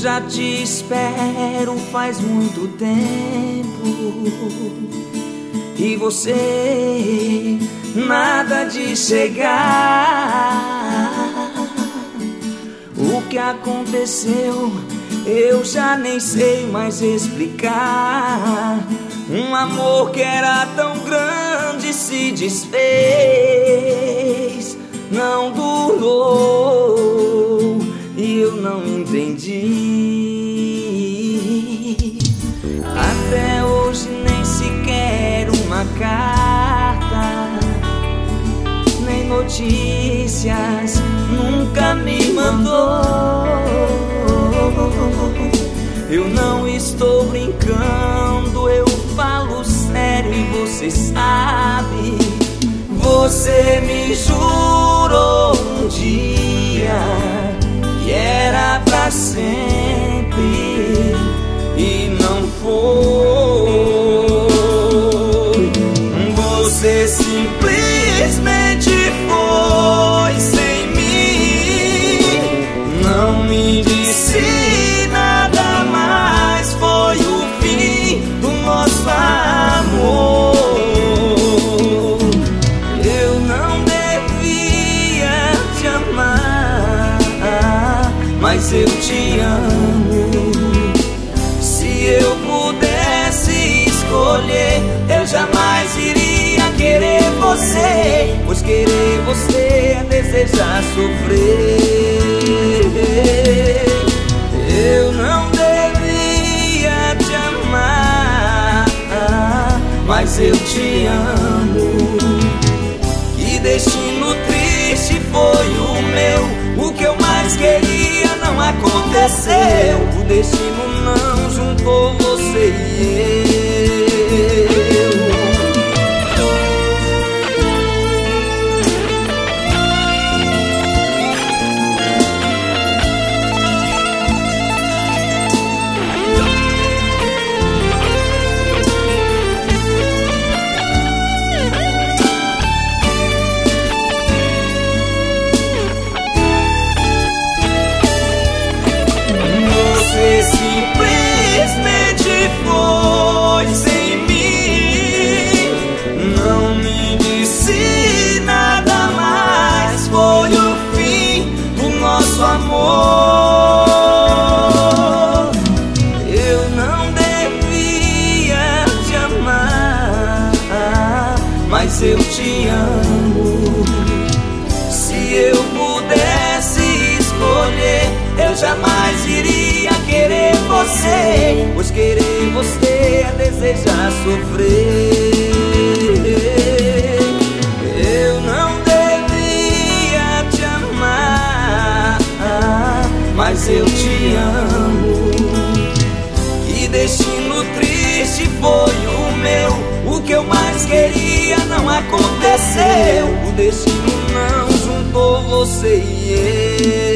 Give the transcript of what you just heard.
já te espero faz muito tempo e você nada de chegar. O que aconteceu eu já nem sei mais explicar. Um amor que era tão grande se desfez, não durou e eu não entendi. Até hoje nem sequer uma carta, nem notícias nunca me mandou. Eu não estou brincando, eu falo sério e você sabe. Você me jurou um dia que era pra sempre e não foi. Você simplesmente foi sem mim, não me disse nada mais. Foi o fim do nosso amor. Eu não devia te amar, mas eu te amo. Se eu pudesse escolher, eu jamais iria querer você, pois querer você é desejar sofrer. Eu não devia te amar, mas eu te amo. Que destino triste foi o meu, o que eu mais queria não aconteceu. O destino não juntou você e eu. Você simplesmente foi sem mim, não me disse nada mais. Foi o fim do nosso amor. Eu não devia te amar, mas eu te amo. Se eu pudesse escolher, eu jamais iria querer você, pois querer você é desejar sofrer. Eu não devia te amar, mas eu te amo. Que destino triste foi o meu, o que eu mais queria não aconteceu. O destino não juntou você e eu.